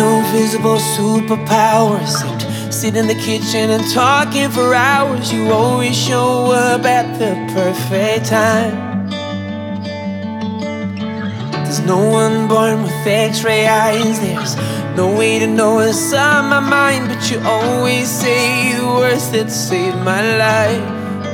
no visible superpower except sit in the kitchen and talking for hours. You always show up at the perfect time. There's no one born with x-ray eyes. There's no way to know what's on my mind, but you always say the words that saved my life.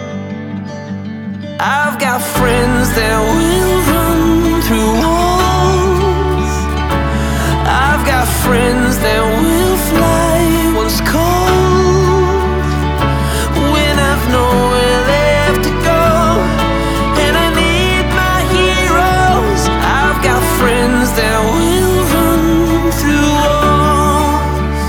I've got friends that will run through walls. I've got friends that will fly once cold when I've nowhere left to go and I need my heroes. I've got friends that will run through walls.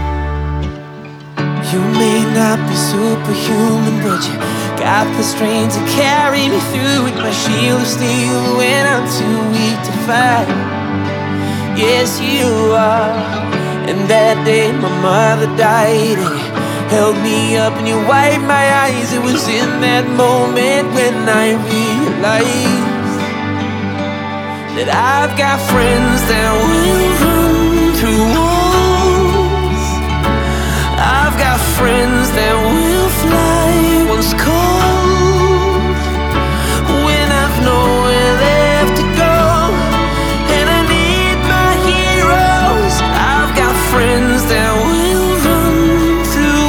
You may not be superhuman, but you got the strength to carry me through it. My shield of steel when I'm too weak to fight. Yes, you are. And that day my mother died, and you held me up and you wiped my eyes. It was in that moment when I realized that I've got friends that will run through walls. I've got friends that will fly once cold when I've nowhere left to go and I need my heroes. I've got friends that will run through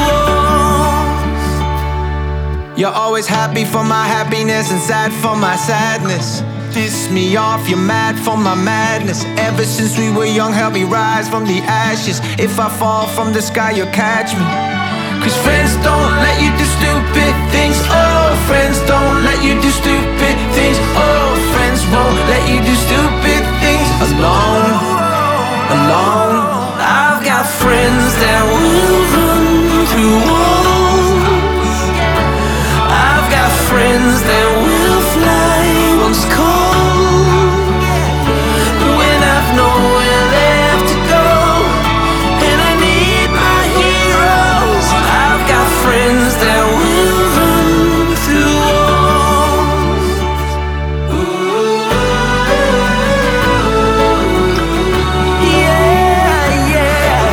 walls. You're always happy for my happiness and sad for my sadness. Piss me off, you're mad for my madness. Ever since we were young, help me rise from the ashes. If I fall from the sky, you'll catch me. Cause friends don't let you do stupid things. Oh, friends don't let you do stupid things. Oh, friends won't let you do stupid things alone, alone. I've got friends that will run through walls. I've got friends that will fly once cold when I've nowhere left to go and I need my heroes. I've got friends that will run through walls. Yeah, yeah.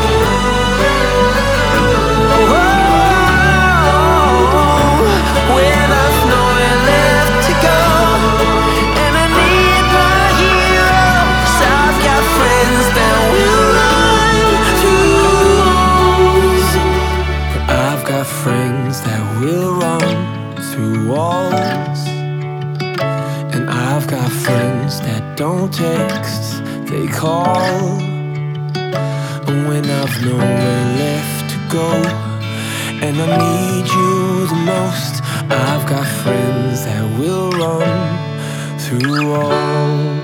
When I've nowhere left to go and I need my heroes. I've got friends that will run through walls. I've got friends that will run through walls. And I've got friends that don't text, they call. And when I've nowhere left to go and I need you the most, I've got friends that will run through walls.